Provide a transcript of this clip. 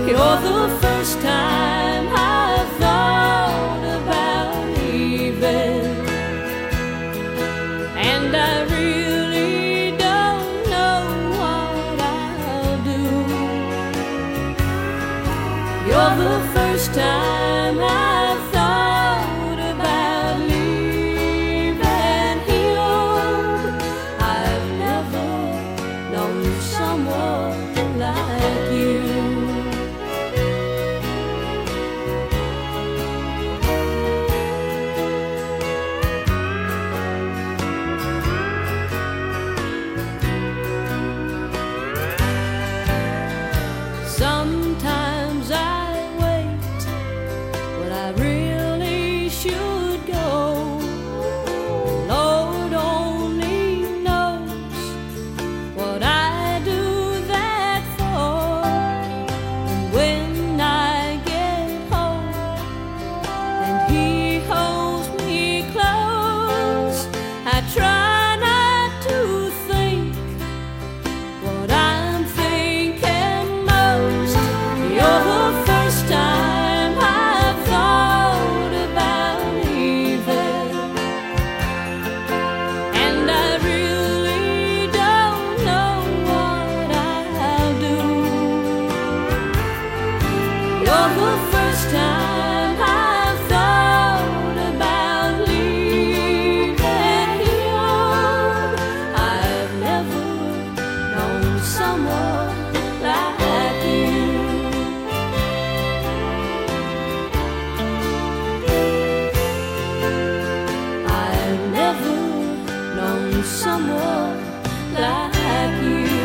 You're the first time I've thought about leaving, and I really don't know what I'll do. You're the first time I've thought about leaving here. I've never known someone like you. Sometimes I wait when I really should go. Lord only knows what I do that for. And when I get home and he holds me close, I try not to think what I'm thinking most. You're the first time I've thought about leaving, and I really don't know what I'll do. You're the first time I've thought about leaving here. I've never known someone like you. I've never known someone like you.